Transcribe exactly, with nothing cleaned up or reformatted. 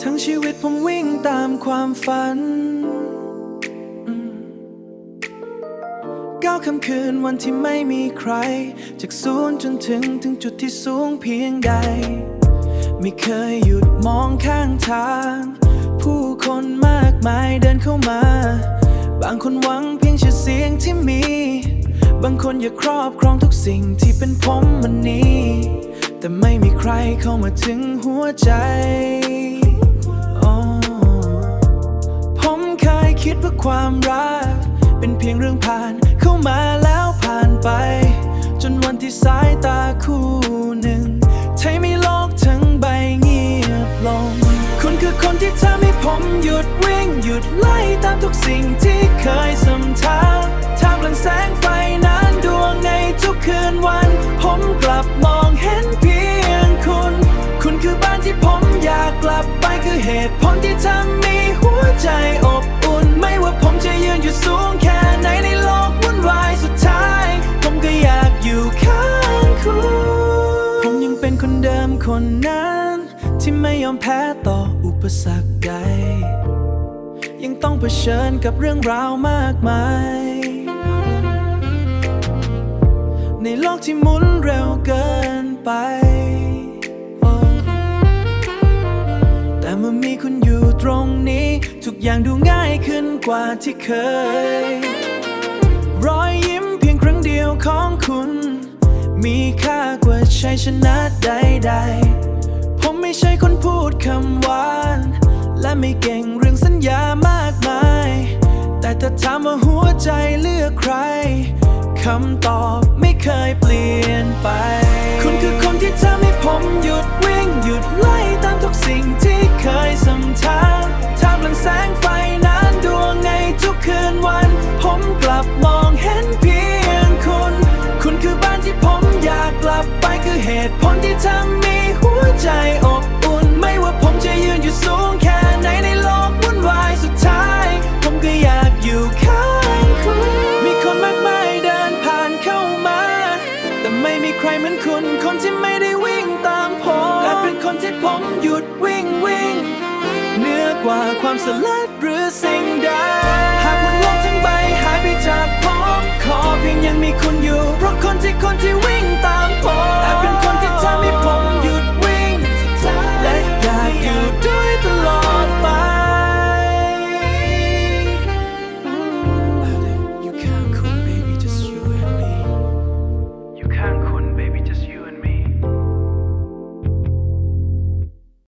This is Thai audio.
ทั้งชีวิตผมวิ่งตามความฝันก้าวค่ำคืนวันที่ไม่มีใครจากศูนย์จนถึงถึงจุดที่สูงเพียงใดไม่เคยหยุดมองข้างทางผู้คนมากมายเดินเข้ามาบางคนหวังเพียงชื่อเสียงที่มีบางคนอยากครอบครองทุกสิ่งที่เป็นผมวันนี้แต่ไม่มีใครเข้ามาถึงหัวใจผมเคยคิดว่าความรักเป็นเพียงเรื่องผ่านเข้ามาแล้วผ่านไปจนวันที่สายตาคู่หนึ่งทำให้โลกทั้งใบเงียบลงคุณคือคนที่ทำให้ผมหยุดวิ่งหยุดไล่ตามทุกสิ่งที่เคยสัมผัสท่ามกลางแสงไฟนั้นดวงในทุกคืนวันผมกลับมองเห็นเพียงคุณคุณคือบ้านที่ผมอยากกลับไปคือเหตุผลที่ทำให้หัวใจอบอุ่นไม่ว่าผมจะยืนอยู่สูงแค่ไหนในโลกวุ่นวายสุดท้ายผมก็อยากอยู่ข้างคุณผมยังเป็นคนเดิมคนนั้นที่ไม่ยอมแพ้ต่ออุปสรรคใดยังต้องเผชิญกับเรื่องราวมากมายในโลกที่หมุนเร็วเกินไปแต่เมื่อมีคุณอยู่ตรงนี้ทุกอย่างดูง่ายขึ้นกว่าที่เคยรอยยิ้มเพียงครั้งเดียวของคุณมีค่ากว่าชัยชนะใดๆผมไม่ใช่คนพูดคำหวานและไม่เก่งเรื่องสัญญามากมายแต่ถ้าถามว่าหัวใจเลือกใครคำตอบไม่เคยเปลี่ยนไปคุณคือคนที่ทำให้ผมหยุดวิ่งหยุดไล่ตามทุกสิ่งที่เคยสัมผัสท่ามกลางแสงไฟนั้นดวงในทุกคืนวันผมกลับมองเห็นเพียงคุณคุณคือบ้านที่ผมอยากกลับไปคือเหตุผลที่ทำให้หัวใจอบอุ่นไม่ว่าผมจะยืนอยู่สูงแค่ไหนในโลกวุ่นวายสุดท้ายผมก็อยากอยู่ข้างคุณมีคนมากมายเดินผ่านเข้ามาแต่ไม่มีใครเหมือนคุณคนที่ไม่ได้วิ่งตามผมและเป็นคนที่ผมหยุดวิ่งวิ่งเหนือกว่าความสลัดหรือสิ่งใดหากวันโลกทั้งใบหายไปจากผมขอเพียงยังมีคุณอยู่เพราะคนที่คนที่วิ่งตามผมและเป็นคนที่